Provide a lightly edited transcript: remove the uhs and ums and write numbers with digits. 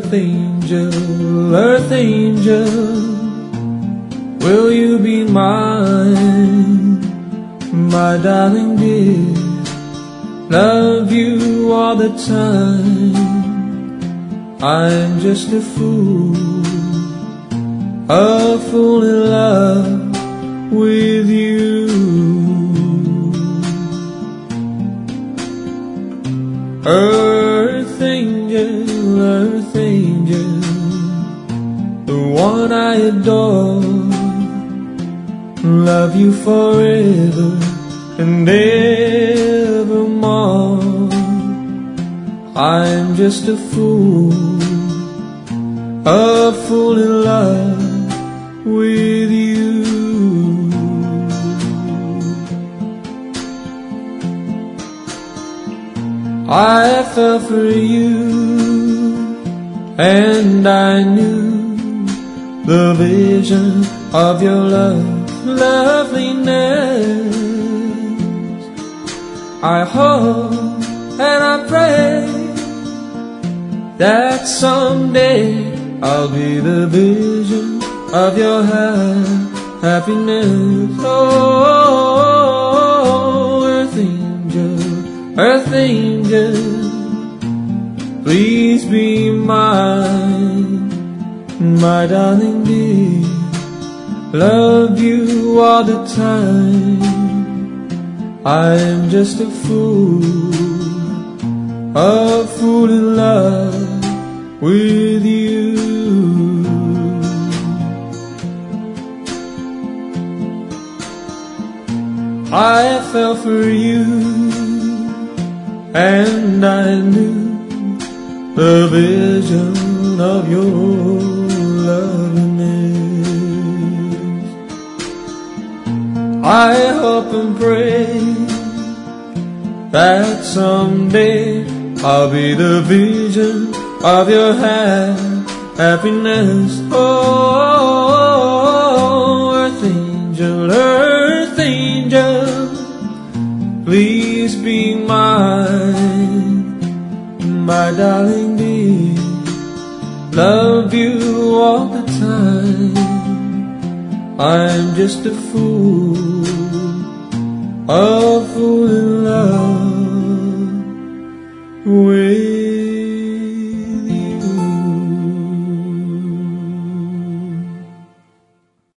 earth angel, will you be mine, my darling dear? Love you all the time. I'm just a fool in love with you. Earth angel, the one I adore, love you forever and evermore. I'm just a fool in love with you. I fell for you, and I knew the vision of your loveliness. I hope and I pray that someday I'll be the vision of your happiness. Oh, earth angel, please be mine, my darling dear. Love you all the time. I'm just a fool in love with you. I fell for you, and I knew the vision of your loveliness. I hope and pray that someday I'll be the vision of your happiness. Oh, earth angel, please be mine, my darling dear. Love you all the time. I'm just a fool in love with